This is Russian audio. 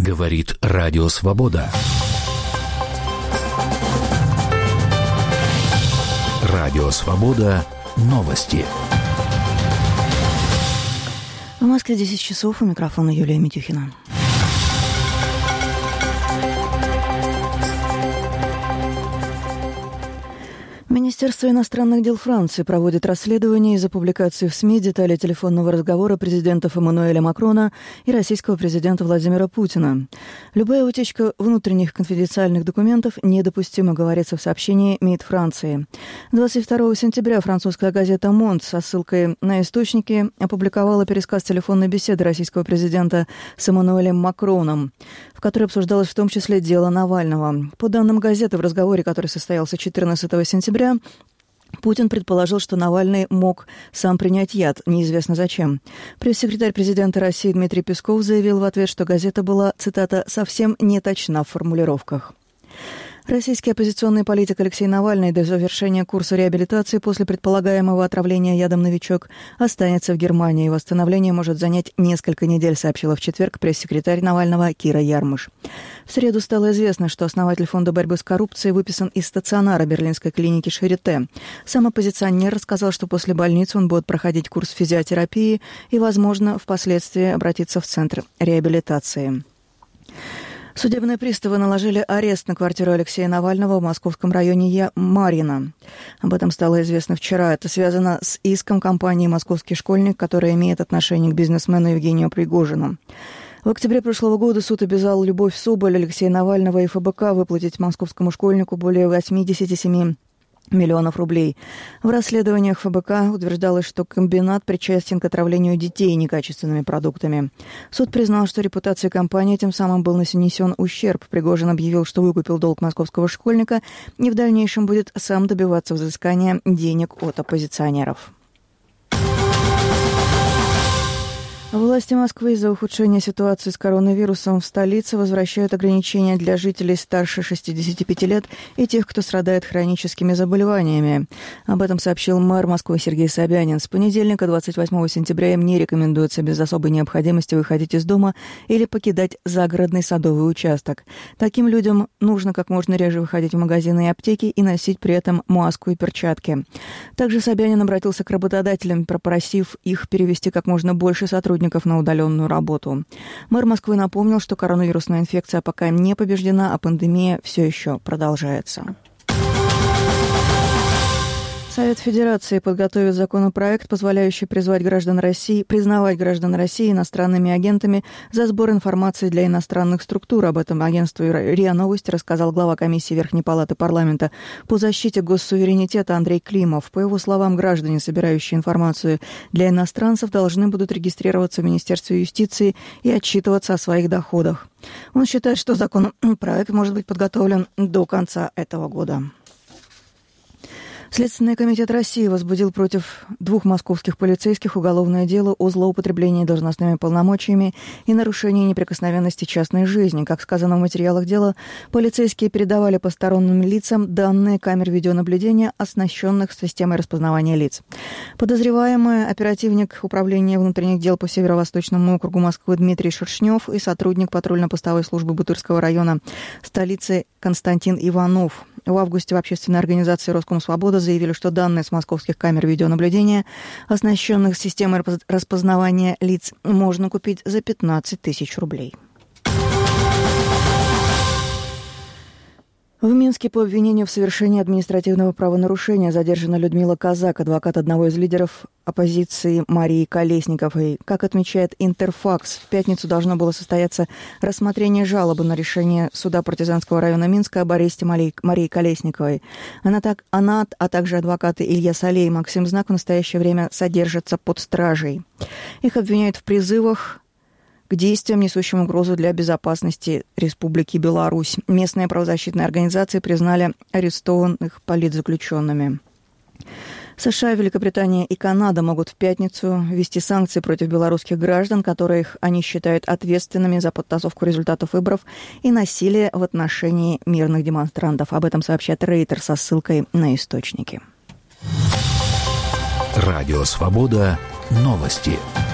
Говорит Радио Свобода. Радио Свобода. Новости. В Москве 10 часов. У микрофона Юлия Митюхина. Министерство иностранных дел Франции проводит расследование из-за публикации в СМИ деталей телефонного разговора президентов Эммануэля Макрона и российского президента Владимира Путина. Любая утечка внутренних конфиденциальных документов недопустима, говорится в сообщении МИД Франции. 22 сентября французская газета «Монт» со ссылкой на источники опубликовала пересказ телефонной беседы российского президента с Эммануэлем Макроном, в которой обсуждалось в том числе дело Навального. По данным газеты, в разговоре, который состоялся 14 сентября, Путин предположил, что Навальный мог сам принять яд, неизвестно зачем. Пресс-секретарь президента России Дмитрий Песков заявил в ответ, что газета была, цитата, «совсем не точна в формулировках». Российский оппозиционный политик Алексей Навальный до завершения курса реабилитации после предполагаемого отравления ядом «Новичок» останется в Германии. Восстановление может занять несколько недель, сообщила в четверг пресс-секретарь Навального Кира Ярмыш. В среду стало известно, что основатель Фонда борьбы с коррупцией выписан из стационара берлинской клиники Шарите. Сам оппозиционер рассказал, что после больницы он будет проходить курс физиотерапии и, возможно, впоследствии обратиться в центр реабилитации. Судебные приставы наложили арест на квартиру Алексея Навального в московском районе Марьино. Об этом стало известно вчера. Это связано с иском компании «Московский школьник», которая имеет отношение к бизнесмену Евгению Пригожину. В октябре прошлого года суд обязал Любовь Соболь, Алексея Навального и ФБК выплатить московскому школьнику более 87 миллионов рублей. В расследованиях ФБК утверждалось, что комбинат причастен к отравлению детей некачественными продуктами. Суд признал, что репутации компании тем самым был нанесен ущерб. Пригожин объявил, что выкупил долг московского школьника и в дальнейшем будет сам добиваться взыскания денег от оппозиционеров. Власти Москвы из-за ухудшения ситуации с коронавирусом в столице возвращают ограничения для жителей старше 65 лет и тех, кто страдает хроническими заболеваниями. Об этом сообщил мэр Москвы Сергей Собянин. С понедельника, 28 сентября, им не рекомендуется без особой необходимости выходить из дома или покидать загородный садовый участок. Таким людям нужно как можно реже выходить в магазины и аптеки и носить при этом маску и перчатки. Также Собянин обратился к работодателям, попросив их перевести как можно больше сотрудников на удаленную работу. Мэр Москвы напомнил, что коронавирусная инфекция пока не побеждена, а пандемия все еще продолжается. Совет Федерации подготовит законопроект, позволяющий признавать граждан России иностранными агентами за сбор информации для иностранных структур. Об этом агентству РИА Новости рассказал глава комиссии Верхней Палаты парламента по защите госсуверенитета Андрей Климов. По его словам, граждане, собирающие информацию для иностранцев, должны будут регистрироваться в Министерстве юстиции и отчитываться о своих доходах. Он считает, что законопроект может быть подготовлен до конца этого года. Следственный комитет России возбудил против 2 московских полицейских уголовное дело о злоупотреблении должностными полномочиями и нарушении неприкосновенности частной жизни. Как сказано в материалах дела, полицейские передавали посторонним лицам данные камер видеонаблюдения, оснащенных системой распознавания лиц. Подозреваемый оперативник Управления внутренних дел по Северо-Восточному округу Москвы Дмитрий Шершнев и сотрудник патрульно-постовой службы Бутырского района столицы Константин Иванов. В августе в общественной организации «Роскомсвобода» заявили, что данные с московских камер видеонаблюдения, оснащенных системой распознавания лиц, можно купить за 15 тысяч рублей. В Минске по обвинению в совершении административного правонарушения задержана Людмила Казак, адвокат одного из лидеров оппозиции Марии Колесниковой. Как отмечает Интерфакс, в пятницу должно было состояться рассмотрение жалобы на решение суда партизанского района Минска об аресте Марии Колесниковой. Она, а также адвокаты Илья Солей и Максим Знак в настоящее время содержатся под стражей. Их обвиняют в призывах к действиям, несущим угрозу для безопасности Республики Беларусь. Местные правозащитные организации признали арестованных политзаключенными. США, Великобритания и Канада могут в пятницу ввести санкции против белорусских граждан, которых они считают ответственными за подтасовку результатов выборов и насилие в отношении мирных демонстрантов. Об этом сообщает Рейтер со ссылкой на источники. Радио «Свобода». Новости.